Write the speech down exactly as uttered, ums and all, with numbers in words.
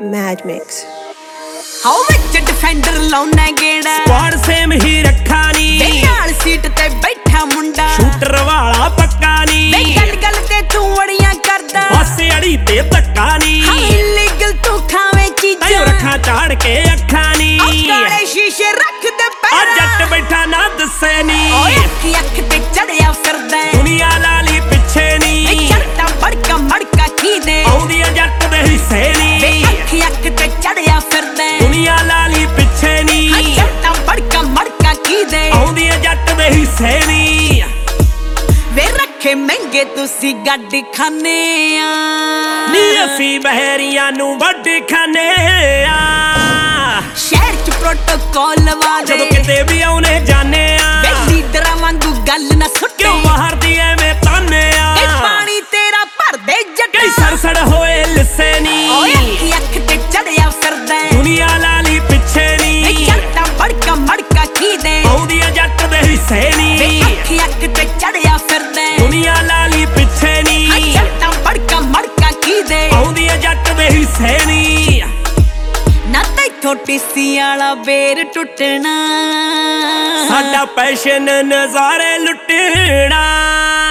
Mad Mix. How which defender लाउना गेड़ा squad same ही रखा नी नाल सीट ते बैठा मुंडा शूटर वाला पक्का नी गल गल ते तू अड़ियां करदा बस अड़ी ते धक्का नी इलीगल तू खावे चीज़ां रखा चाड़ के अखा नी काले शीशे रख दे पैर जट बैठा ना दसे नी अख अख ते चढ़िया फिरदा दुनिया लाली पिछे नी चढ़ता बड़का मड़का की दे आउंदी जट दे हिस्से नी अख अख ते चढ़िया फिरदा दुनिया लाली पिछे नी चढ़ता बड़का मड़का की दे आउंदी जट दे हिस्से नी वे रखे महंगे तुसी गड्ड खाने आ नी असी बहरियां नू वड्ड खाने आ शहर च प्रोटोकॉल वाले जदों किते भी आउने जाने आ वे लीडरां वांगू गल ना सुटे क्यों बाहर दी एवें ताने आ ए पानी तेरा भर दे जट कई सरसड़ होए लिसे नी ओए अख ते चढ़िया फिरदा दुनिया लाली पिछे नी चढ़ता बड़का मड़का की दे आउंदी जट दे हिस्से नी अख अख ते चढ़िया फिरदा दुनिया लाली पिछे नी चढ़ता बड़का मड़का की दे आउंदी जट दे हिस्से नी ना ते छोटी सी आला बेर टुटना साडा पैशन नज़ारे लुटना।